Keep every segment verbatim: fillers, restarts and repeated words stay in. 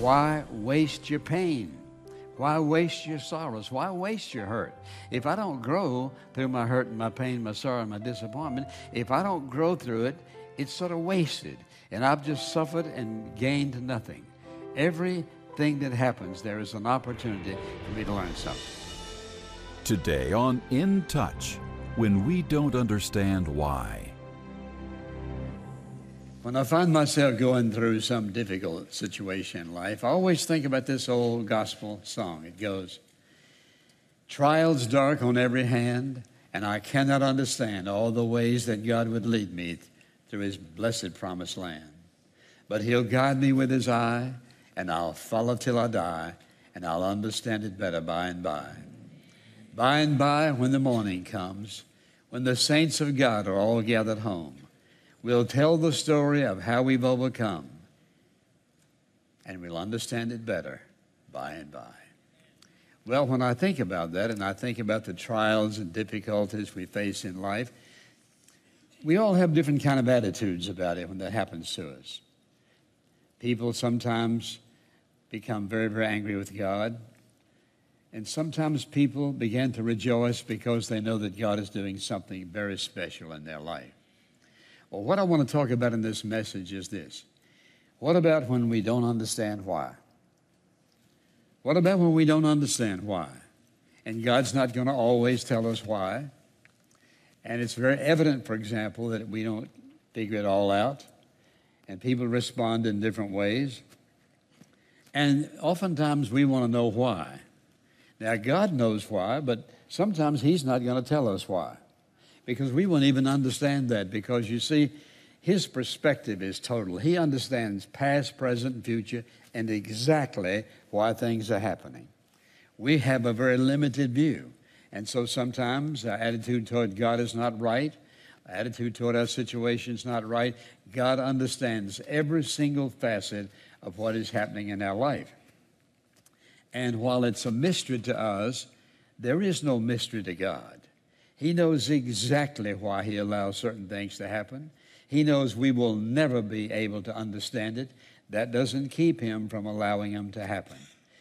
Why waste your pain? Why waste your sorrows? Why waste your hurt? If I don't grow through my hurt and my pain, my sorrow and my disappointment, if I don't grow through it, it's sort of wasted. And I've just suffered and gained nothing. Everything that happens, there is an opportunity for me to learn something. Today on In Touch, when we don't understand why. When I find myself going through some difficult situation in life, I always think about this old gospel song. It goes, trials dark on every hand, and I cannot understand all the ways that God would lead me through his blessed promised land. But he'll guide me with his eye, and I'll follow till I die, and I'll understand it better by and by. By and by, when the morning comes, when the saints of God are all gathered home, we'll tell the story of how we've overcome, and we'll understand it better by and by. Well, when I think about that, and I think about the trials and difficulties we face in life, we all have different kind of attitudes about it when that happens to us. People sometimes become very, very angry with God, and sometimes people begin to rejoice because they know that God is doing something very special in their life. Well, what I want to talk about in this message is this. What about when we don't understand why? What about when we don't understand why? And God's not going to always tell us why. And it's very evident, for example, that we don't figure it all out. And people respond in different ways. And oftentimes we want to know why. Now, God knows why, but sometimes he's not going to tell us why. Because we won't even understand that, because you see, his perspective is total. He understands past, present, and future, and exactly why things are happening. We have a very limited view, and so sometimes our attitude toward God is not right. Our attitude toward our situation is not right. God understands every single facet of what is happening in our life. And while it's a mystery to us, there is no mystery to God. He knows exactly why he allows certain things to happen. He knows we will never be able to understand it. That doesn't keep him from allowing them to happen.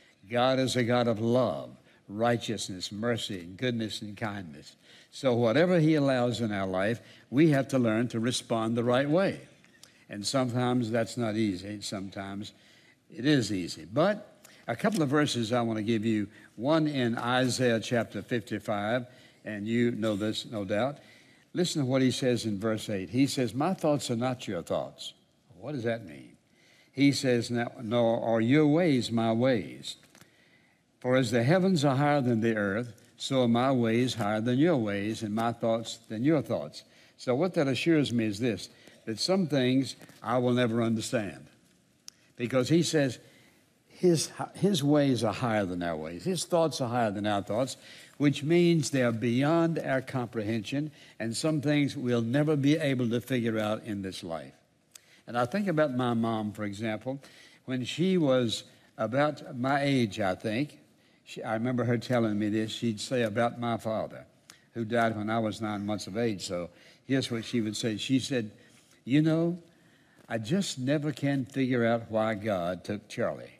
God is a God of love, righteousness, mercy, goodness, and kindness. So whatever he allows in our life, we have to learn to respond the right way. And sometimes that's not easy. Sometimes it is easy. But a couple of verses I want to give you. One in Isaiah chapter fifty-five. And you know this, no doubt. Listen to what he says in verse eight. He says, my thoughts are not your thoughts. What does that mean? He says, nor are your ways my ways. For as the heavens are higher than the earth, so are my ways higher than your ways, and my thoughts than your thoughts. So what that assures me is this, that some things I will never understand. Because he says his, his ways are higher than our ways. His thoughts are higher than our thoughts, which means they are beyond our comprehension, and some things we'll never be able to figure out in this life. And I think about my mom, for example. When she was about my age, I think, she, I remember her telling me this, she'd say about my father, who died when I was nine months of age. So here's what she would say. She said, you know, I just never can figure out why God took Charlie.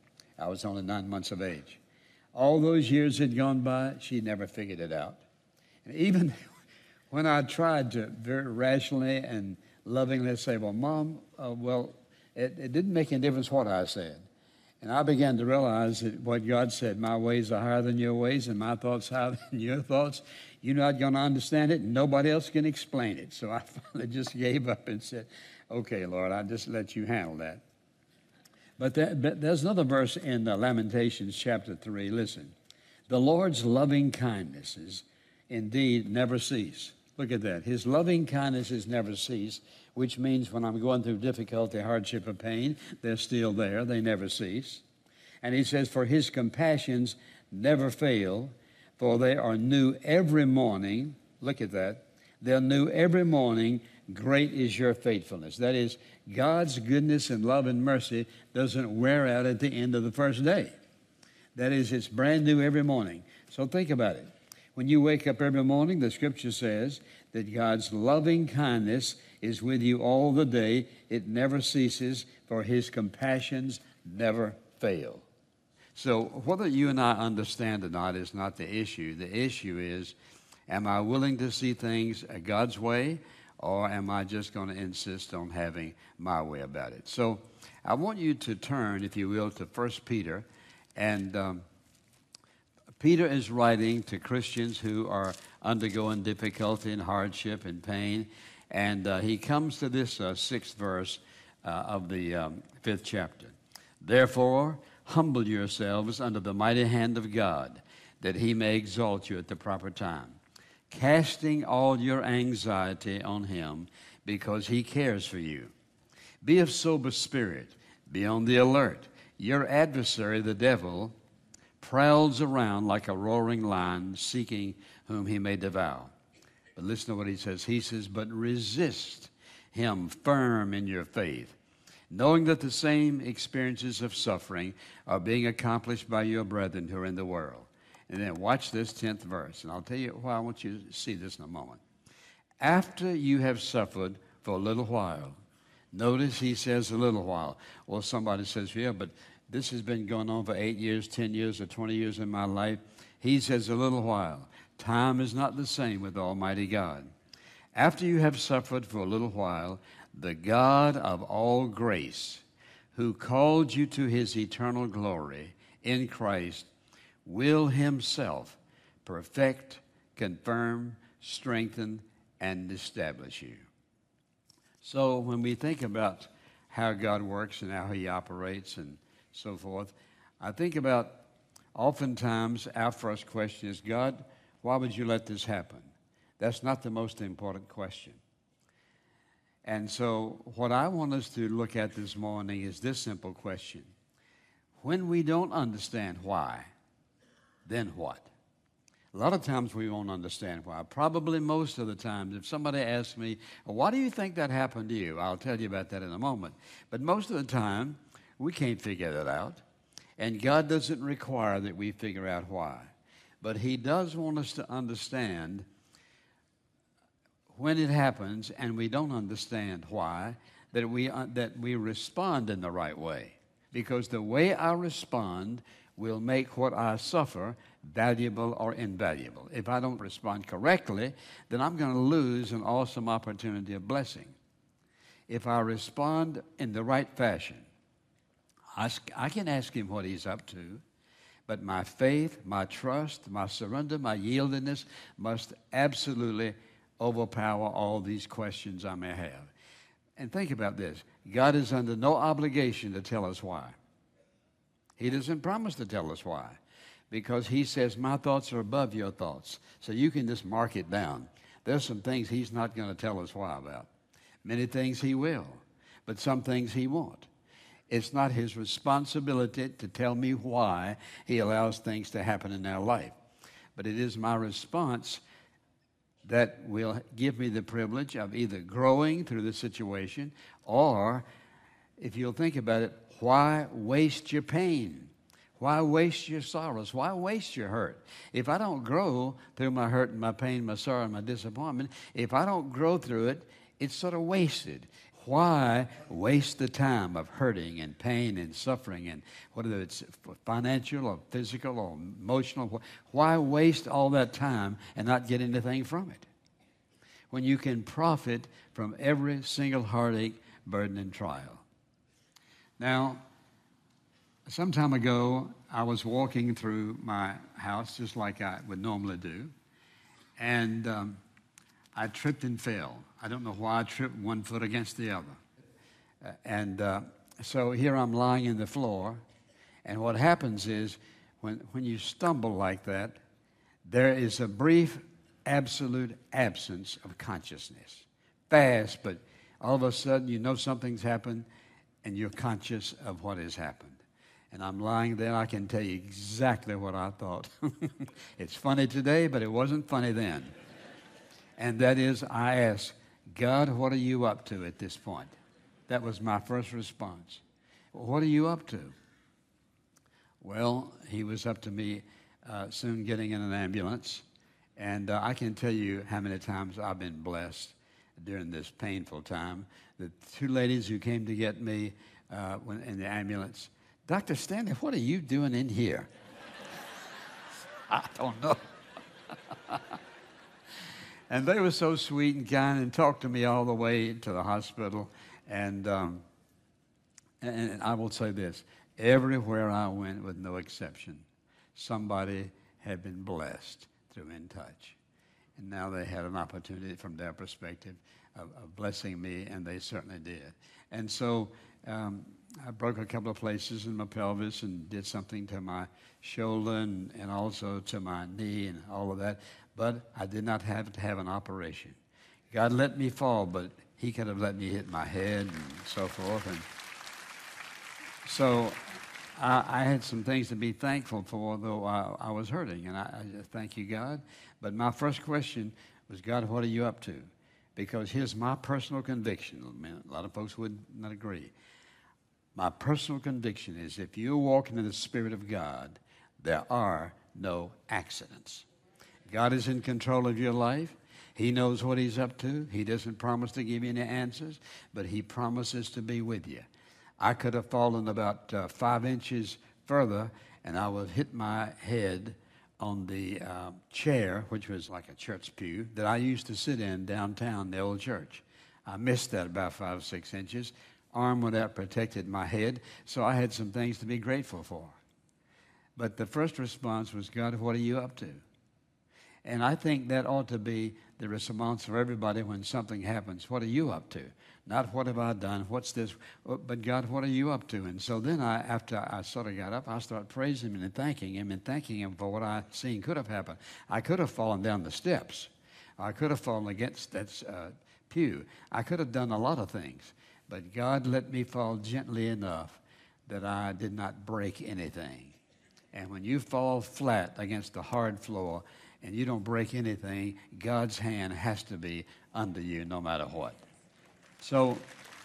I was only nine months of age. All those years had gone by, she never figured it out. And even when I tried to very rationally and lovingly say, well, Mom, uh, well, it, it didn't make any difference what I said. And I began to realize that what God said, my ways are higher than your ways and my thoughts higher than your thoughts. You're not going to understand it and nobody else can explain it. So I finally just gave up and said, okay, Lord, I'll just let you handle that. But, that, but there's another verse in uh, Lamentations chapter three. Listen, the Lord's loving kindnesses indeed never cease. Look at that. His loving kindnesses never cease, which means when I'm going through difficulty, hardship, or pain, they're still there. They never cease. And he says, for his compassions never fail, for they are new every morning. Look at that. They're new every morning. Great is your faithfulness. That is, God's goodness and love and mercy doesn't wear out at the end of the first day. That is, it's brand new every morning. So think about it. When you wake up every morning, the scripture says that God's loving kindness is with you all the day. It never ceases, for his compassions never fail. So whether you and I understand or not is not the issue. The issue is, am I willing to see things God's way, or am I just going to insist on having my way about it? So I want you to turn, if you will, to First Peter. And um, Peter is writing to Christians who are undergoing difficulty and hardship and pain. And uh, he comes to this uh, sixth verse uh, of the um, fifth chapter. Therefore, humble yourselves under the mighty hand of God, that he may exalt you at the proper time, casting all your anxiety on him, because he cares for you. Be of sober spirit, be on the alert. Your adversary, the devil, prowls around like a roaring lion, seeking whom he may devour. But listen to what he says. He says, but resist him firm in your faith, knowing that the same experiences of suffering are being accomplished by your brethren who are in the world. And then watch this tenth verse, and I'll tell you why I want you to see this in a moment. After you have suffered for a little while, notice he says a little while. Well, somebody says, yeah, but this has been going on for eight years, ten years, or twenty years in my life. He says a little while. Time is not the same with Almighty God. After you have suffered for a little while, the God of all grace, who called you to his eternal glory in Christ, will himself perfect, confirm, strengthen, and establish you. So when we think about how God works and how he operates and so forth, I think about oftentimes our first question is, God, why would you let this happen? That's not the most important question. And so what I want us to look at this morning is this simple question. When we don't understand why, then what? A lot of times we won't understand why. Probably most of the times, if somebody asks me, why do you think that happened to you? I'll tell you about that in a moment. But most of the time, we can't figure that out. And God doesn't require that we figure out why. But he does want us to understand when it happens and we don't understand why, that we, uh, that we respond in the right way. Because the way I respond will make what I suffer valuable or invaluable. If I don't respond correctly, then I'm going to lose an awesome opportunity of blessing. If I respond in the right fashion, I, I can ask him what he's up to, but my faith, my trust, my surrender, my yieldedness must absolutely overpower all these questions I may have. And think about this. God is under no obligation to tell us why. He doesn't promise to tell us why, because he says, my thoughts are above your thoughts. So you can just mark it down. There's some things he's not going to tell us why about. Many things he will, but some things he won't. It's not his responsibility to tell me why he allows things to happen in our life. But it is my response that will give me the privilege of either growing through the situation, or, if you'll think about it, why waste your pain? Why waste your sorrows? Why waste your hurt? If I don't grow through my hurt and my pain, my sorrow and my disappointment, if I don't grow through it, it's sort of wasted. Why waste the time of hurting and pain and suffering, and whether it's financial or physical or emotional, why waste all that time and not get anything from it when you can profit from every single heartache, burden, and trial? Now, some time ago, I was walking through my house just like I would normally do, and um, I tripped and fell. I don't know why I tripped one foot against the other. Uh, and uh, so here I'm lying in the floor, and what happens is when, when you stumble like that, there is a brief, absolute absence of consciousness. Fast, but all of a sudden you know something's happened, and you're conscious of what has happened. And I'm lying there, I can tell you exactly what I thought. It's funny today, but it wasn't funny then. And that is, I asked, God, what are you up to at this point? That was my first response. What are you up to? Well, he was up to me uh, soon getting in an ambulance. And uh, I can tell you how many times I've been blessed during this painful time. The two ladies who came to get me uh, when, in the ambulance Doctor Stanley, what are you doing in here? I don't know. And they were so sweet and kind and talked to me all the way to the hospital. And, um, and I will say this, everywhere I went, with no exception, somebody had been blessed through In Touch. And now they had an opportunity from their perspective of, of blessing me, and they certainly did. And so um, I broke a couple of places in my pelvis and did something to my shoulder and, and also to my knee and all of that. But I did not have to have an operation. God let me fall, but he could have let me hit my head and so forth. And so I, I had some things to be thankful for, though I, I was hurting. And I, I just thank you, God. But my first question was, God, what are you up to? Because here's my personal conviction. I mean, a lot of folks would not agree. My personal conviction is if you're walking in the Spirit of God, there are no accidents. God is in control of your life. He knows what he's up to. He doesn't promise to give you any answers, but he promises to be with you. I could have fallen about uh, five inches further, and I would hit my head on the uh, chair, which was like a church pew, that I used to sit in downtown, the old church. I missed that about five, six inches. Arm would have protected my head, so I had some things to be grateful for. But the first response was, God, what are you up to? And I think that ought to be the response for everybody when something happens. What are you up to? Not what have I done? What's this? But God, what are you up to? And so then I, after I sort of got up, I started praising him and thanking him and thanking him for what I seen could have happened. I could have fallen down the steps. I could have fallen against that uh, pew. I could have done a lot of things. But God let me fall gently enough that I did not break anything. And when you fall flat against the hard floor and you don't break anything, God's hand has to be under you no matter what. So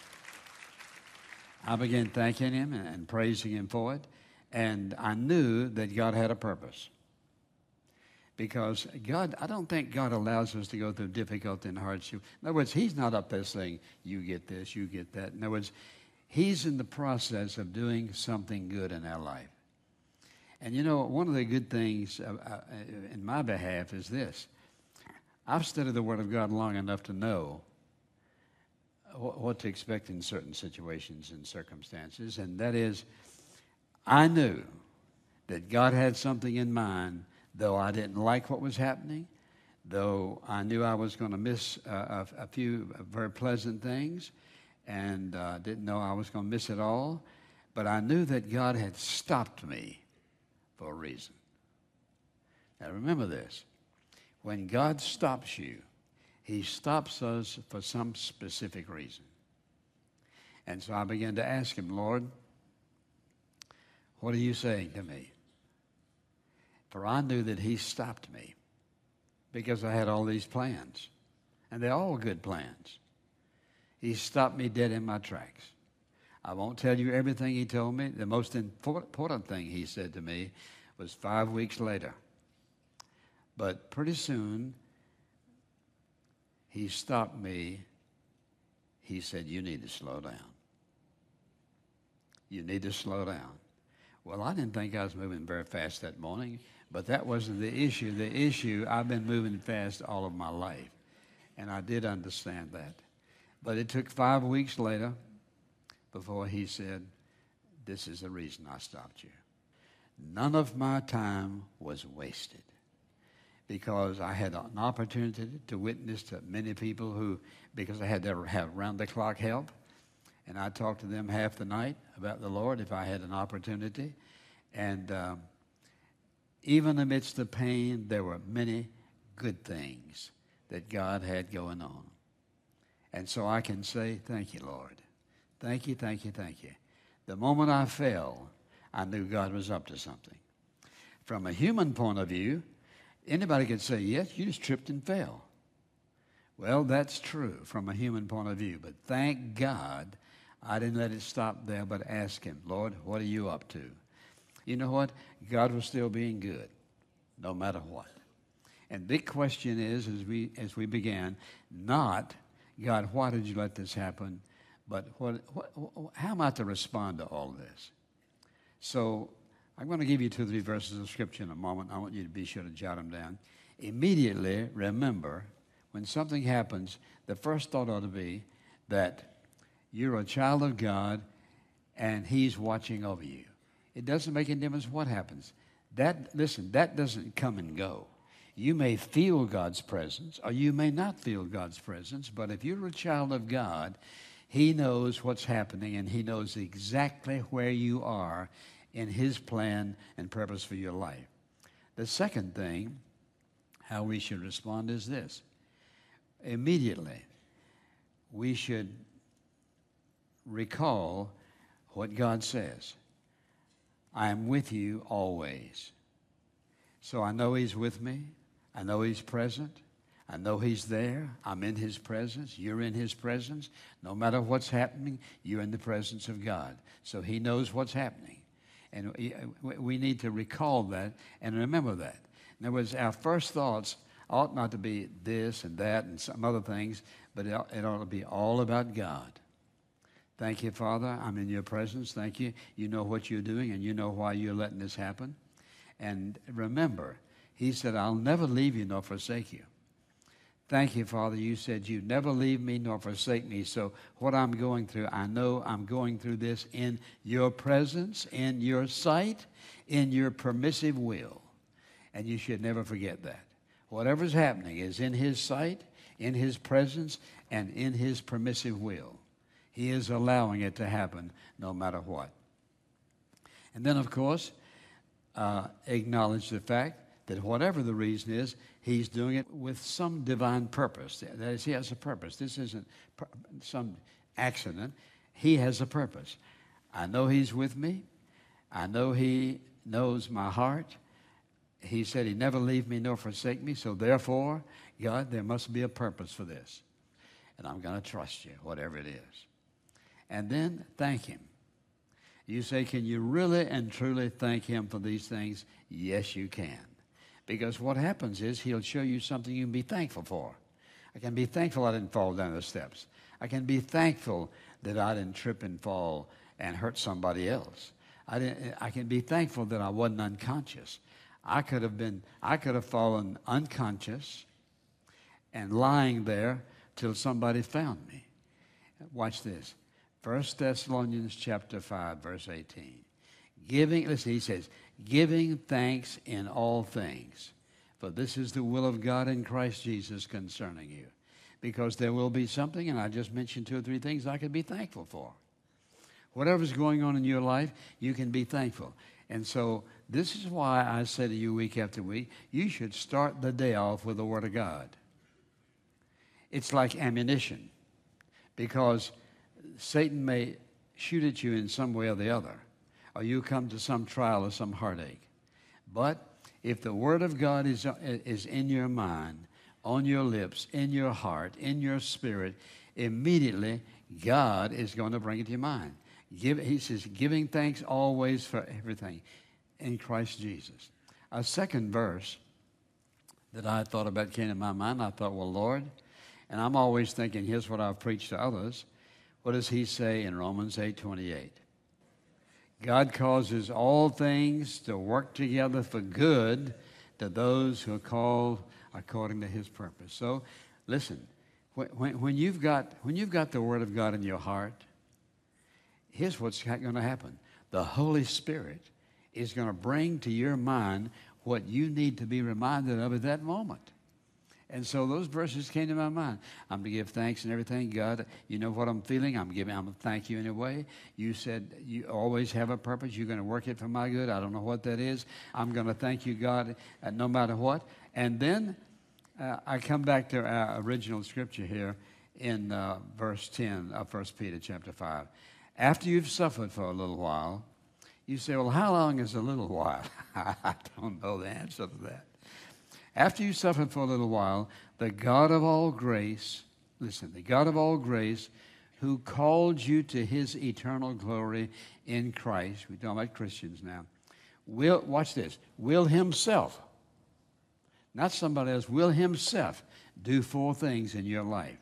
I began thanking him and praising him for it. And I knew that God had a purpose. Because God, I don't think God allows us to go through difficulty and hardship. In other words, he's not up there saying, you get this, you get that. In other words, he's in the process of doing something good in our life. And you know, one of the good things uh, uh, in my behalf is this. I've studied the Word of God long enough to know wh- what to expect in certain situations and circumstances. And that is, I knew that God had something in mind, though I didn't like what was happening, though I knew I was going to miss uh, a, a few very pleasant things, and uh, didn't know I was going to miss it all. But I knew that God had stopped me for a reason. Now remember this. When God stops you, he stops us for some specific reason. And so I began to ask him, Lord, what are you saying to me? For I knew that he stopped me because I had all these plans. And they're all good plans. He stopped me dead in my tracks. I won't tell you everything he told me. The most important thing he said to me was five weeks later. But pretty soon, he stopped me. He said, you need to slow down. You need to slow down. Well, I didn't think I was moving very fast that morning, but that wasn't the issue. The issue, I've been moving fast all of my life, and I did understand that. But it took five weeks later before he said, this is the reason I stopped you. None of my time was wasted because I had an opportunity to witness to many people who, because I had to have round-the-clock help, and I talked to them half the night about the Lord if I had an opportunity. And um, even amidst the pain, there were many good things that God had going on. And so I can say, thank you, Lord. Thank you, thank you, thank you. The moment I fell, I knew God was up to something. From a human point of view, anybody could say, yes, you just tripped and fell. Well, that's true from a human point of view. But thank God I didn't let it stop there, but ask him, Lord, what are you up to? You know what? God was still being good, no matter what. And big question is, as we as we began, not, God, why did you let this happen? But what, what, how am I to respond to all this? So I'm going to give you two or three verses of Scripture in a moment. I want you to be sure to jot them down. Immediately remember, when something happens, the first thought ought to be that you're a child of God and He's watching over you. It doesn't make any difference what happens. That, listen, that doesn't come and go. You may feel God's presence or you may not feel God's presence, but if you're a child of God, He knows what's happening and He knows exactly where you are in His plan and purpose for your life. The second thing, how we should respond is this. Immediately, we should recall what God says. I am with you always. So I know He's with me. I know He's present. I know He's there. I'm in His presence. You're in His presence. No matter what's happening, you're in the presence of God. So He knows what's happening. And we need to recall that and remember that. In other words, our first thoughts ought not to be this and that and some other things, but it ought to be all about God. Thank you, Father. I'm in your presence. Thank you. You know what you're doing, and you know why you're letting this happen. And remember, He said, I'll never leave you nor forsake you. Thank you, Father. You said you'd never leave me nor forsake me. So what I'm going through, I know I'm going through this in your presence, in your sight, in your permissive will. And you should never forget that. Whatever's happening is in His sight, in His presence, and in His permissive will. He is allowing it to happen no matter what. And then, of course, uh, acknowledge the fact that whatever the reason is, He's doing it with some divine purpose. That is, He has a purpose. This isn't some accident. He has a purpose. I know He's with me. I know He knows my heart. He said He'd never leave me nor forsake me. So therefore, God, there must be a purpose for this. And I'm going to trust you, whatever it is. And then thank Him. You say, can you really and truly thank Him for these things? Yes, you can. Because what happens is He'll show you something you can be thankful for. I can be thankful I didn't fall down the steps. I can be thankful that I didn't trip and fall and hurt somebody else. I, didn't, I can be thankful that I wasn't unconscious. I could have been, I could have fallen unconscious and lying there till somebody found me. Watch this. First Thessalonians chapter five, verse eighteen. Giving, listen, he says, giving thanks in all things, for this is the will of God in Christ Jesus concerning you. Because there will be something, and I just mentioned two or three things I could be thankful for. Whatever's going on in your life, you can be thankful. And so this is why I say to you week after week, you should start the day off with the Word of God. It's like ammunition, because Satan may shoot at you in some way or the other, or you come to some trial or some heartache. But if the Word of God is, is in your mind, on your lips, in your heart, in your spirit, immediately God is going to bring it to your mind. Give, he says, giving thanks always for everything in Christ Jesus. A second verse that I thought about came to my mind. I thought, well, Lord, and I'm always thinking, here's what I've preached to others. What does He say in Romans eight twenty-eight? God causes all things to work together for good to those who are called according to His purpose. So, listen, when, when, when, you've got, when you've got the Word of God in your heart, here's what's going to happen. The Holy Spirit is going to bring to your mind what you need to be reminded of at that moment. And so those verses came to my mind. I'm to give thanks and everything. God, you know what I'm feeling. I'm giving. I'm going to thank you anyway. You said you always have a purpose. You're going to work it for my good. I don't know what that is. I'm going to thank you, God, uh, no matter what. And then uh, I come back to our original scripture here in uh, verse ten of First Peter chapter five. After you've suffered for a little while, you say, well, how long is a little while? I don't know the answer to that. After you suffered for a little while, the God of all grace, listen, the God of all grace, who called you to His eternal glory in Christ, we're talking about Christians now, will, watch this, will Himself, not somebody else, will Himself do four things in your life.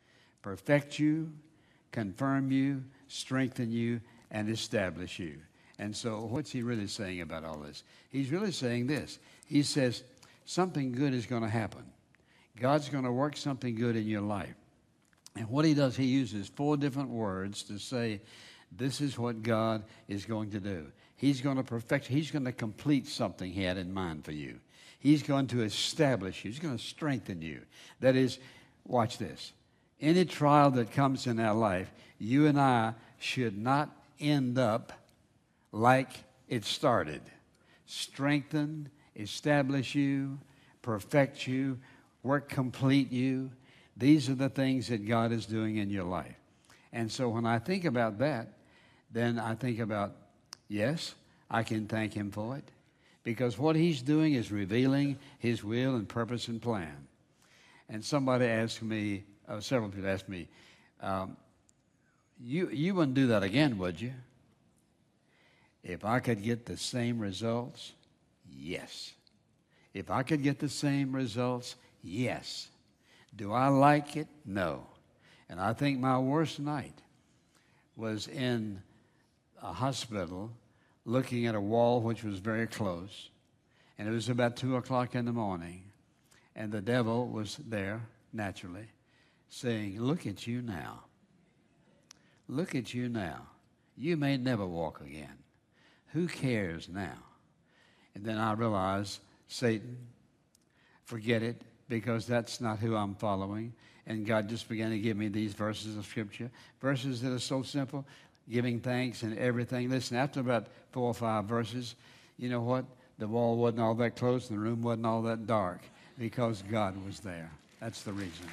Perfect you, confirm you, strengthen you, and establish you. And so what's he really saying about all this? He's really saying this. He says something good is going to happen. God's going to work something good in your life. And what he does, he uses four different words to say this is what God is going to do. He's going to perfect, he's going to complete something he had in mind for you. He's going to establish you. He's going to strengthen you. That is, watch this. Any trial that comes in our life, you and I should not end up like it started. Strengthen, establish you, perfect you, work complete you. These are the things that God is doing in your life. And so when I think about that, then I think about, yes, I can thank him for it, because what he's doing is revealing his will and purpose and plan. And somebody asked me, uh, several people asked me, um, you, you wouldn't do that again, would you? If I could get the same results, yes. If I could get the same results, yes. Do I like it? No. And I think my worst night was in a hospital looking at a wall which was very close. And it was about two o'clock in the morning. And the devil was there, naturally, saying, look at you now. Look at you now. You may never walk again. Who cares now? And then I realized, Satan, forget it, because that's not who I'm following. And God just began to give me these verses of Scripture, verses that are so simple, giving thanks and everything. Listen, after about four or five verses, you know what? The wall wasn't all that close and the room wasn't all that dark, because God was there. That's the reason.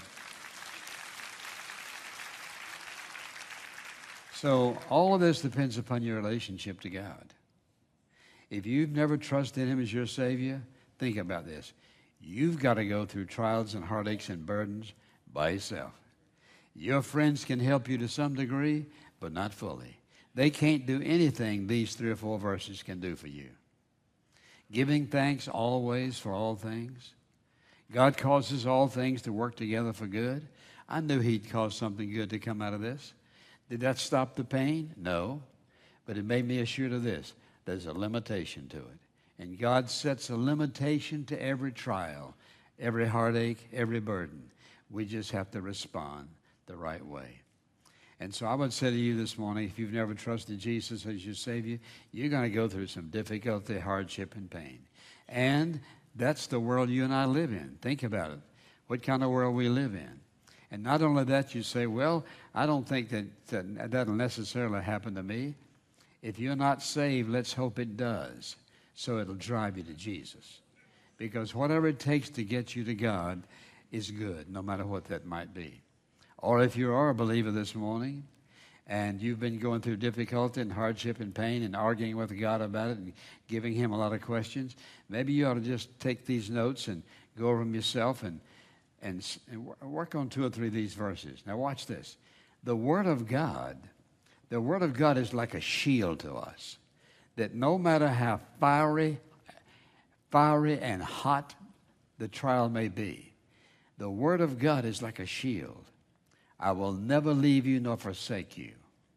So all of this depends upon your relationship to God. If you've never trusted him as your Savior, think about this. You've got to go through trials and heartaches and burdens by yourself. Your friends can help you to some degree, but not fully. They can't do anything these three or four verses can do for you. Giving thanks always for all things. God causes all things to work together for good. I knew he'd cause something good to come out of this. Did that stop the pain? No. But it made me assured of this. There's a limitation to it. And God sets a limitation to every trial, every heartache, every burden. We just have to respond the right way. And so I would say to you this morning, if you've never trusted Jesus as your Savior, you're going to go through some difficulty, hardship, and pain. And that's the world you and I live in. Think about it. What kind of world we live in. And not only that, you say, well, I don't think that, that that'll necessarily happen to me. If you're not saved, let's hope it does. So it'll drive you to Jesus. Because whatever it takes to get you to God is good, no matter what that might be. Or if you are a believer this morning and you've been going through difficulty and hardship and pain and arguing with God about it and giving him a lot of questions, maybe you ought to just take these notes and go over them yourself and, and, and work on two or three of these verses. Now watch this. The Word of God, the Word of God is like a shield to us, that no matter how fiery, fiery and hot the trial may be, the Word of God is like a shield. I will never leave you nor forsake you.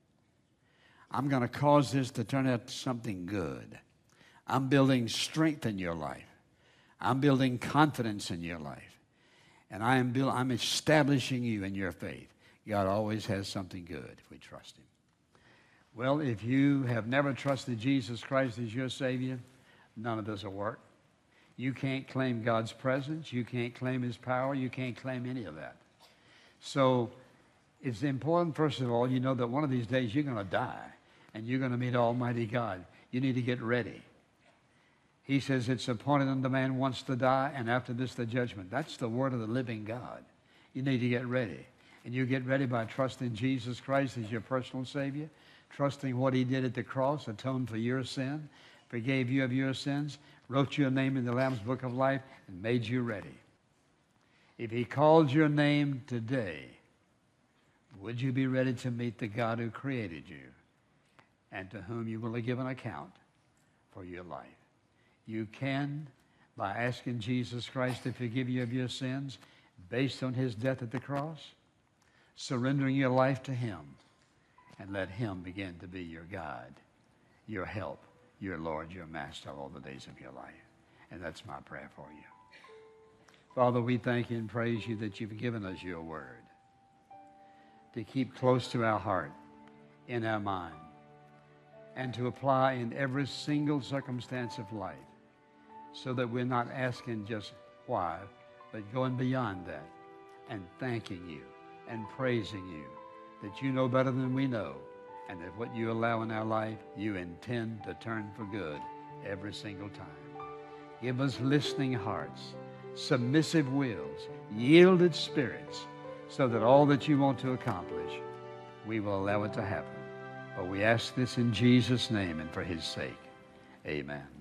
I'm going to cause this to turn out to something good. I'm building strength in your life. I'm building confidence in your life. And I am build, I'm establishing you in your faith. God always has something good if we trust him. Well, if you have never trusted Jesus Christ as your Savior, none of this will work. You can't claim God's presence. You can't claim his power. You can't claim any of that. So it's important, first of all, you know that one of these days you're going to die and you're going to meet Almighty God. You need to get ready. He says it's appointed unto man once to die, and after this the judgment. That's the word of the living God. You need to get ready. And you get ready by trusting Jesus Christ as your personal Savior, trusting what he did at the cross, atoned for your sin, forgave you of your sins, wrote your name in the Lamb's Book of Life, and made you ready. If he called your name today, would you be ready to meet the God who created you and to whom you will give an account for your life? You can, by asking Jesus Christ to forgive you of your sins based on his death at the cross, surrendering your life to him, and let him begin to be your guide your help, your Lord, your Master all the days of your life. And that's my prayer for you. Father, we thank you and praise you that you've given us your word to keep close to our heart, in our mind, and to apply in every single circumstance of life, so that we're not asking just why, but going beyond that and thanking you and praising you that you know better than we know, and that what you allow in our life, you intend to turn for good every single time. Give us listening hearts, submissive wills, yielded spirits, so that all that you want to accomplish, we will allow it to happen. For we ask this in Jesus' name and for his sake. Amen.